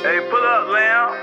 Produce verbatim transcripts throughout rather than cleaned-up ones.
Hey, pull up, Lamb.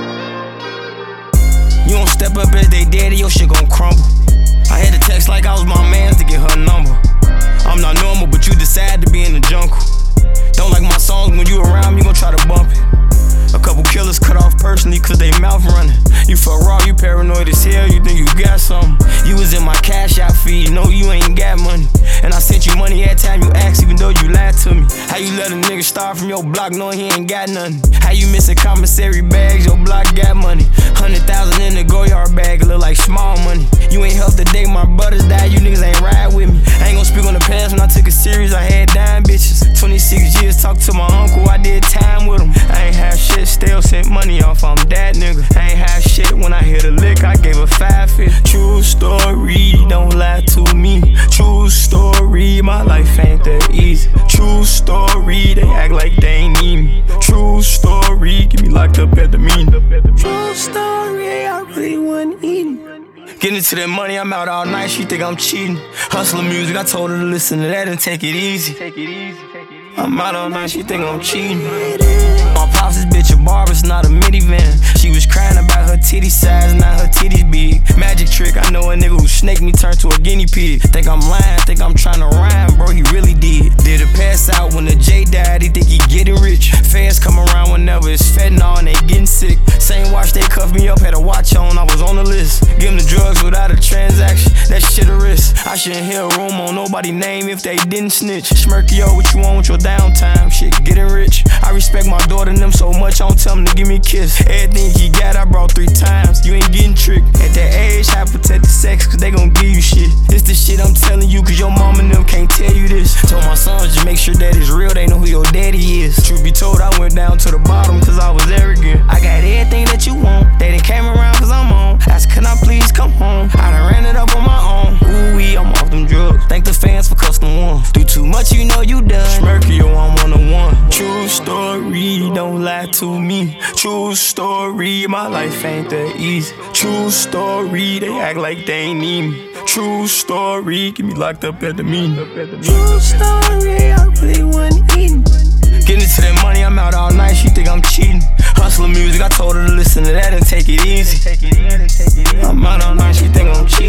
You don't step up as they daddy, your shit gon' crumble. I had to text like I was my man's to get her number. I'm not normal, but you decide to be in the jungle. Don't like my songs, when you around me, gon' try to bump it. A couple killers cut off personally cause they mouth running. You fuck raw, you paranoid as hell, you think you got something. You was in my cash out feed, no you ain't got money. And I sent you money every time you asked even though you lied to me. How you let a nigga start from your block knowing he ain't got nothing? How you missing commissary bags, your block got money. Hundred thousand in the Goyard bag, it look like small money. You ain't helped the day my brothers died, you niggas ain't ride with me. I ain't gon' speak on the past when I took it serious, I had dime bitches. twenty-six years, talk to my uncle, I did time with him. I ain't have shit, still sent money off, I'm that nigga. I ain't have shit, when I hit a lick, I gave a five fit. True story, don't lie to me. True story, my life ain't that easy. True story, they act like they ain't need me. True story, get me locked up at the mean. True story, I really wasn't eating. Getting into that money, I'm out all night, she think I'm cheating. Hustling music, I told her to listen to that and take it easy. Take it easy, take it easy. I'm out all night, she think I'm cheating. My pops this bitch a barber, it's not a minivan. She was crying about her titty size, not her titties big. Magic trick, I know a nigga who snaked me turned to a guinea pig. Think I'm lying, think I'm trying to rhyme, bro, he really did. Did a pass out when the J died, he think he getting rich. Fans come around whenever it's fentanyl and they getting sick. Same watch they cuffed me up, had a watch on, I was on the list. Give them the drugs without a transaction, that shit a risk. I shouldn't hear a room on nobody name if they didn't snitch. Smirky, yo, what you want with your downtime? Shit, getting rich. I respect my daughter and them so much, I don't tell them to give me a kiss. Everything he got, I brought three times. You ain't getting tricked. At that age, I protect the sex, cause they gon' give you shit. This the shit I'm telling you, cause your mom and them can't tell you this. Told my sons, just make sure that it's real, they know who your daddy is. Truth be told, I went down to the bottom, cause I was arrogant. I got everything that you want, they done came around cause I'm on. Ask, can I please come home? I done ran it up on my own. Ooh wee, I'm off them drugs. Thank the fans for custom ones. Do too much, you know you done. Smirky, yo, I'm one on one. True story, don't lie to me. True story, my life ain't that easy. True story, they act like they ain't need me. True story, get me locked up at the meeting. True story, I really wasn't eating. Getting into that money, I'm out all night, she think I'm cheating. Hustling music, I told her to listen to that and take it easy. I'm out all night, she think I'm cheating.